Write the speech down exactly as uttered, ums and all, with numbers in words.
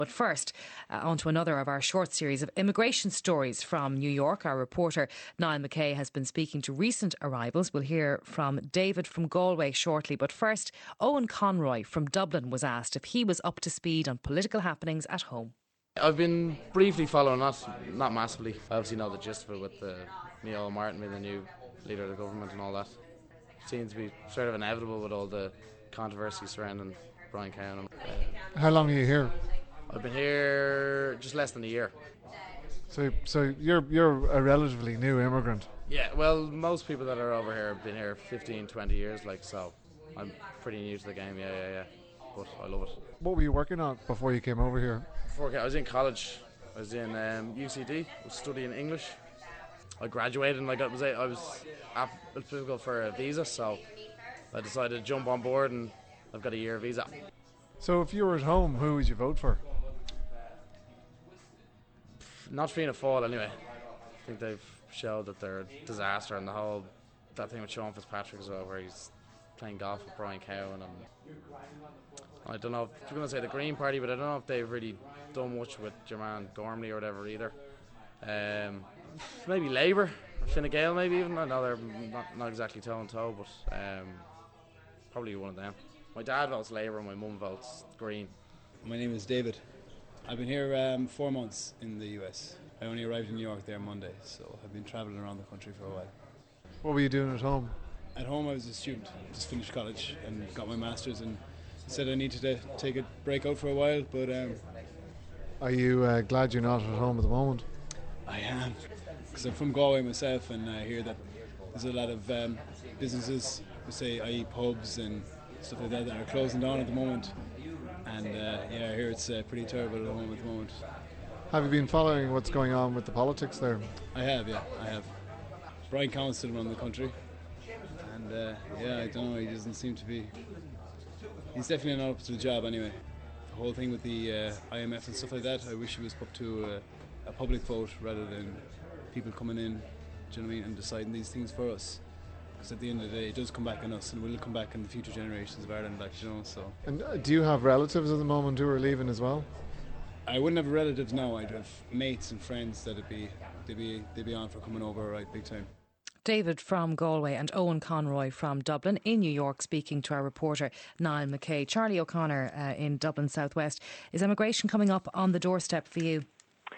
But first, uh, on to another of our short series of immigration stories from New York. Our reporter Niall McKay has been speaking to recent arrivals. We'll hear from David from Galway shortly. But first, Owen Conroy from Dublin was asked if he was up to speed on political happenings at home. I've been briefly following, not not massively. I obviously know the gist of it with uh, Micheál Martin being the new leader of the government and all that. Seems to be sort of inevitable with all the controversy surrounding Brian Cowan. Uh, How long are you here? I've been here just less than a year. So, so you're you're a relatively new immigrant. Yeah, well, most people that are over here have been here fifteen, twenty years, like, so I'm pretty new to the game, yeah, yeah, yeah. But I love it. What were you working on before you came over here? Before I was in college. I was in um, U C D, I was studying English. I graduated and like, I was I was applicable for a visa, so I decided to jump on board and I've got a year visa. So if you were at home, who would you vote for? Not Fianna Fáil anyway. I think they've showed that they're a disaster, and the whole that thing with Sean Fitzpatrick as well, where he's playing golf with Brian Cowan, and I don't know if you're going to say the Green Party, but I don't know if they've really done much with Jermaine Gormley or whatever either. Um, maybe Labour or Fine Gael, maybe even. I know they're not, not exactly toe and toe, but um, probably one of them. My dad votes Labour and my mum votes Green. My name is David. I've been here um, four months in the U S. I only arrived in New York there Monday, so I've been travelling around the country for a while. What were you doing at home? At home I was a student, just finished college and got my master's, and said I needed to take a break out for a while, but um, Are you uh, glad you're not at home at the moment? I am, because I'm from Galway myself, and I hear that there's a lot of um, businesses, say, that is pubs and stuff like that, that are closing down at the moment. And uh, yeah, I hear it's uh, pretty terrible at home at the moment. Have you been following what's going on with the politics there? I have, yeah, I have. Brian Cowan's still running the country, and uh, yeah, I don't know, he doesn't seem to be. He's definitely not up to the job anyway. The whole thing with the uh, I M F and stuff like that, I wish he was put to a, a public vote rather than people coming in, do you know what I mean, and deciding these things for us. Because at the end of the day, it does come back on us, and will come back on the future generations of Ireland, like, you know. So. And uh, do you have relatives at the moment who are leaving as well? I wouldn't have relatives now. I'd have mates and friends that'd be they'd be they'd be on for coming over, right, big time. David from Galway and Owen Conroy from Dublin in New York, speaking to our reporter Niall McKay. Charlie O'Connor uh, in Dublin Southwest. Is immigration coming up on the doorstep for you?